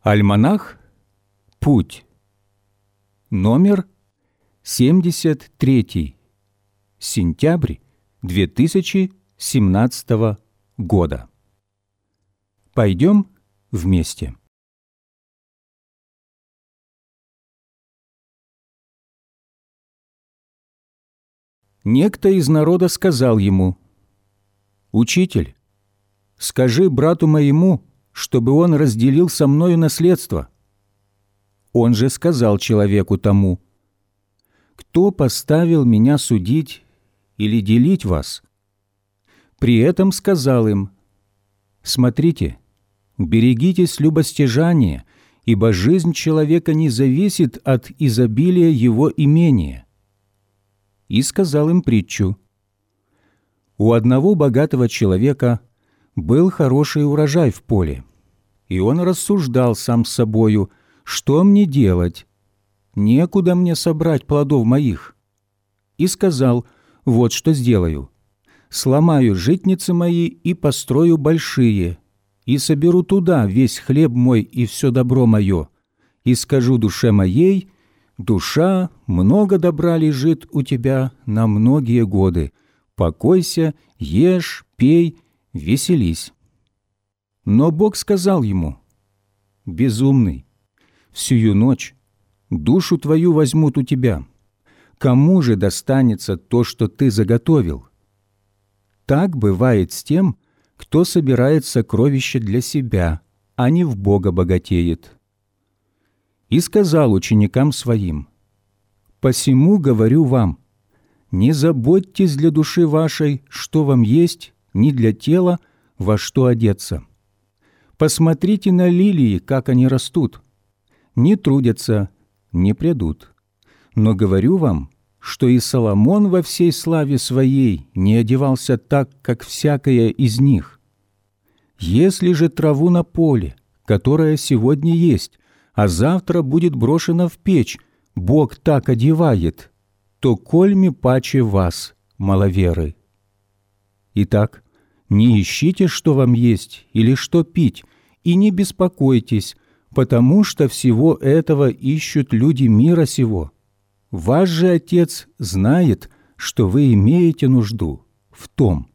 Альманах «Путь». Номер 73. Сентябрь 2017 года. Пойдем вместе. Некто из народа сказал ему: «Учитель, скажи брату моему, чтобы он разделил со мною наследство». Он же сказал человеку тому: «Кто поставил меня судить или делить вас?» При этом сказал им: «Смотрите, берегитесь любостяжания, ибо жизнь человека не зависит от изобилия его имения». И сказал им притчу: «У одного богатого человека был хороший урожай в поле, и он рассуждал сам с собою: что мне делать? Некуда мне собрать плодов моих. И сказал: вот что сделаю. Сломаю житницы мои и построю большие, и соберу туда весь хлеб мой и все добро мое, и скажу душе моей: душа, много добра лежит у тебя на многие годы. Покойся, ешь, пей, веселись». Но Бог сказал ему: «Безумный, всю ночь душу твою возьмут у тебя. Кому же достанется то, что ты заготовил? Так бывает с тем, кто собирает сокровища для себя, а не в Бога богатеет». И сказал ученикам своим: «Посему говорю вам, не заботьтесь для души вашей, что вам есть, ни для тела, во что одеться. Посмотрите на лилии, как они растут. Не трудятся, не прядут. Но говорю вам, что и Соломон во всей славе своей не одевался так, как всякая из них. Если же траву на поле, которая сегодня есть, а завтра будет брошена в печь, Бог так одевает, то кольми паче вас, маловеры. Итак, не ищите, что вам есть или что пить, и не беспокойтесь, потому что всего этого ищут люди мира сего. Ваш же Отец знает, что вы имеете нужду в том.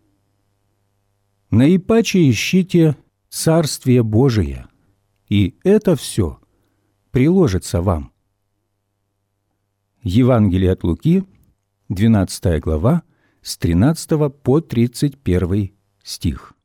Наипаче ищите Царствие Божие, и это все приложится вам». Евангелие от Луки, 12 глава, с 13 по 31 стих.